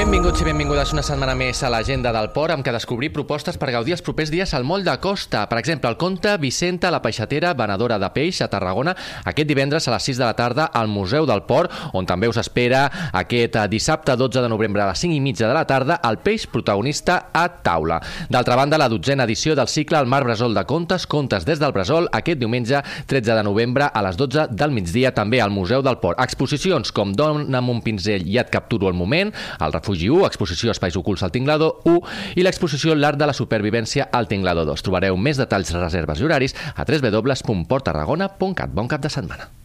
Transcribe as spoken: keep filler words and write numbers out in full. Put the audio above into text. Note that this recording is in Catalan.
Benvinguts i benvingudes una setmana més a l'Agenda del Port, amb què descobrir propostes per gaudir els propers dies al Moll de Costa. Per exemple, el conte Vicenta, la peixatera, venedora de peix a Tarragona, aquest divendres a les sis de la tarda al Museu del Port, on també us espera aquest dissabte dotze de novembre a les cinc i mitja de la tarda el peix protagonista a taula. D'altra banda, la dotzena edició del cicle El Mar Bressol de Contes, Contes des del Bressol, aquest diumenge tretze de novembre a les dotze del migdia també al Museu del Port. Exposicions com Dona'm un pinzell i et capturo el moment, el Refugi u, exposició Espais ocults al Tinglador u i l'exposició L'art de la supervivència al Tinglador dos. Trobareu més detalls, reserves i horaris a w w w punt port tarragona punt cat. Bon cap de setmana.